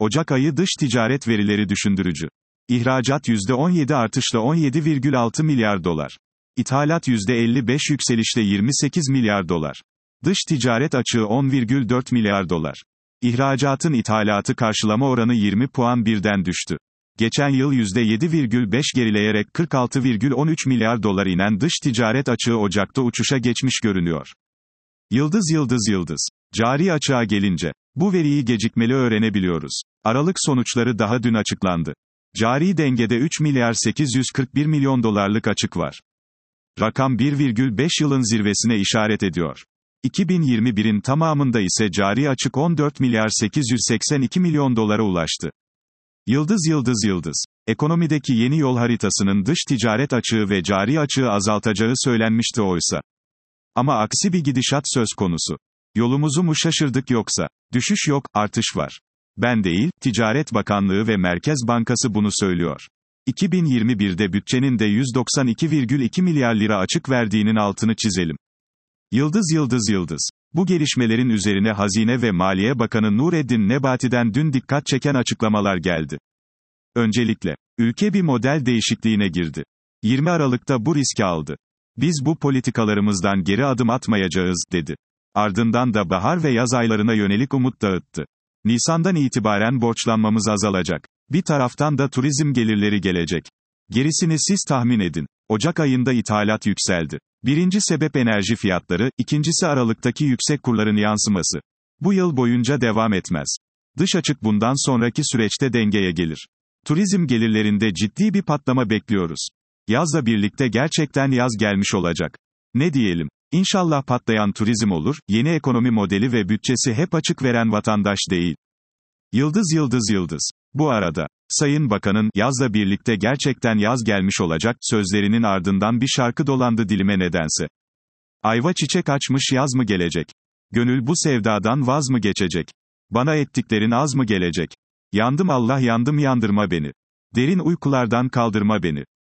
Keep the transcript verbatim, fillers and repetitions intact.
Ocak ayı dış ticaret verileri düşündürücü. İhracat yüzde on yedi artışla on yedi virgül altı milyar dolar. İthalat yüzde elli beş yükselişle yirmi sekiz milyar dolar. Dış ticaret açığı on virgül dört milyar dolar. İhracatın ithalatı karşılama oranı yirmi puan birden düştü. Geçen yıl yüzde yedi virgül beş gerileyerek kırk altı virgül on üç milyar dolar inen dış ticaret açığı Ocak'ta uçuşa geçmiş görünüyor. Yıldız yıldız yıldız. Cari açığa gelince, bu veriyi gecikmeli öğrenebiliyoruz. Aralık sonuçları daha dün açıklandı. Cari dengede üç milyar sekiz yüz kırk bir milyon dolarlık açık var. Rakam bir virgül beş yılın zirvesine işaret ediyor. iki bin yirmi birin tamamında ise cari açık on dört milyar sekiz yüz seksen iki milyon dolara ulaştı. Yıldız yıldız yıldız. Ekonomideki yeni yol haritasının dış ticaret açığı ve cari açığı azaltacağı söylenmişti oysa. Ama aksi bir gidişat söz konusu. Yolumuzu mu şaşırdık yoksa? Düşüş yok, artış var. Ben değil, Ticaret Bakanlığı ve Merkez Bankası bunu söylüyor. iki bin yirmi birde bütçenin de yüz doksan iki virgül iki milyar lira açık verdiğinin altını çizelim. Yıldız yıldız yıldız. Bu gelişmelerin üzerine Hazine ve Maliye Bakanı Nureddin Nebati'den dün dikkat çeken açıklamalar geldi. Öncelikle, ülke bir model değişikliğine girdi. yirmi Aralık'ta bu riski aldı. Biz bu politikalarımızdan geri adım atmayacağız, dedi. Ardından da bahar ve yaz aylarına yönelik umut dağıttı. Nisan'dan itibaren borçlanmamız azalacak. Bir taraftan da turizm gelirleri gelecek. Gerisini siz tahmin edin. Ocak ayında ithalat yükseldi. Birinci sebep enerji fiyatları, ikincisi Aralık'taki yüksek kurların yansıması. Bu yıl boyunca devam etmez. Dış açık bundan sonraki süreçte dengeye gelir. Turizm gelirlerinde ciddi bir patlama bekliyoruz. Yazla birlikte gerçekten yaz gelmiş olacak. Ne diyelim? İnşallah patlayan turizm olur, yeni ekonomi modeli ve bütçesi hep açık veren vatandaş değil. Yıldız yıldız yıldız. Bu arada, Sayın Bakan'ın, yazla birlikte gerçekten yaz gelmiş olacak, sözlerinin ardından bir şarkı dolandı dilime nedense. Ayva çiçek açmış yaz mı gelecek? Gönül bu sevdadan vaz mı geçecek? Bana ettiklerin az mı gelecek? Yandım Allah yandım yandırma beni. Derin uykulardan kaldırma beni.